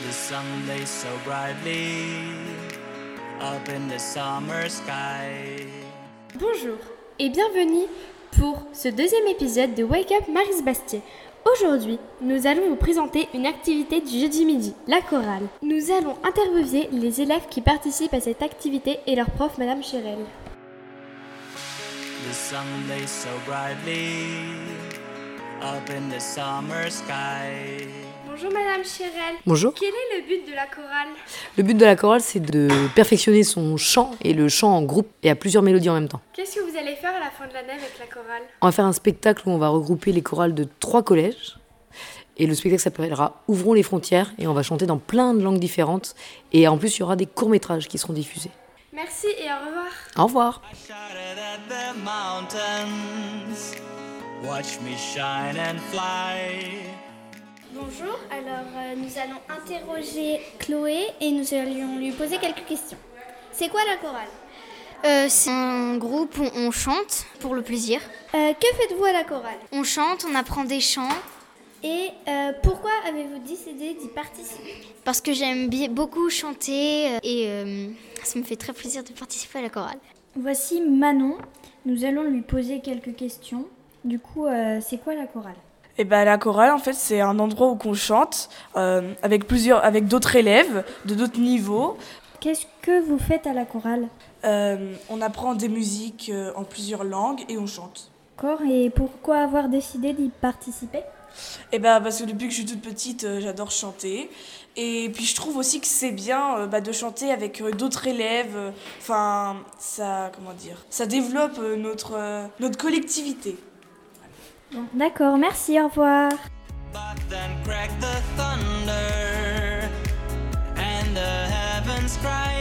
The sun blazed so brightly up in the summer sky. Bonjour et bienvenue pour ce deuxième épisode de Wake Up Maryse Bastier. Aujourd'hui, nous allons vous présenter une activité du jeudi midi, la chorale. Nous allons interviewer les élèves qui participent à cette activité et leur prof, Madame Chérel. The sun blazed so brightly up in the summer sky. Bonjour Madame Chérel. Bonjour. Quel est le but de la chorale ? Le but de la chorale, c'est de perfectionner son chant et le chant en groupe et à plusieurs mélodies en même temps. Qu'est-ce que vous allez faire à la fin de l'année avec la chorale ? On va faire un spectacle où on va regrouper les chorales de 3 collèges. Et le spectacle s'appellera Ouvrons les frontières et on va chanter dans plein de langues différentes. Et en plus, il y aura des courts-métrages qui seront diffusés. Merci et au revoir. Au revoir. I shouted at the mountains, watch me shine and fly. Bonjour, alors nous allons interroger Chloé et nous allions lui poser quelques questions. C'est quoi la chorale ? C'est un groupe où on chante pour le plaisir. Que faites-vous à la chorale ? On chante, on apprend des chants Et pourquoi avez-vous décidé d'y participer ? parce que j'aime beaucoup chanter et ça me fait très plaisir de participer à la chorale. Voici Manon, nous allons lui poser quelques questions. Du coup, c'est quoi la chorale ? Et la chorale, en fait, c'est un endroit où on chante avec d'autres élèves de d'autres niveaux. Qu'est-ce que vous faites à la chorale ? On apprend des musiques en plusieurs langues et on chante. D'accord, et pourquoi avoir décidé d'y participer ? Parce que depuis que je suis toute petite, j'adore chanter. Et puis je trouve aussi que c'est bien de chanter avec d'autres élèves. Ça développe notre collectivité. Bon, d'accord, merci, au revoir. But then cracked the thunder, and the heavens cried